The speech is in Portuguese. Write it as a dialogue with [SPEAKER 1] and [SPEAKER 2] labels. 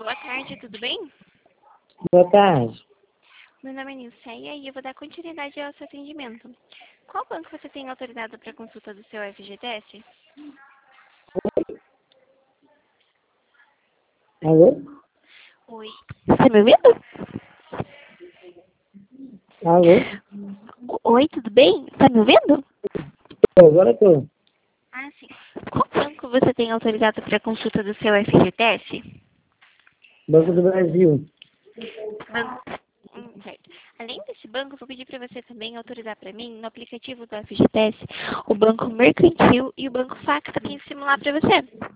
[SPEAKER 1] Boa tarde, tudo bem?
[SPEAKER 2] Boa tarde.
[SPEAKER 1] Meu nome é Nilceia e eu vou dar continuidade ao seu atendimento. Qual banco você tem autorizado para consulta do seu FGTS?
[SPEAKER 2] Alô?
[SPEAKER 1] Oi. Tá me ouvindo?
[SPEAKER 2] Alô?
[SPEAKER 1] Oi, tudo bem? Tá me ouvindo?
[SPEAKER 2] Agora tô.
[SPEAKER 1] Ah, sim. Qual banco você tem autorizado para consulta do seu FGTS?
[SPEAKER 2] Banco do Brasil.
[SPEAKER 1] Banco. Certo. Além desse banco, eu vou pedir para você também autorizar para mim, no aplicativo do FGTS, o Banco Mercantil e o Banco Facta, para simular para você.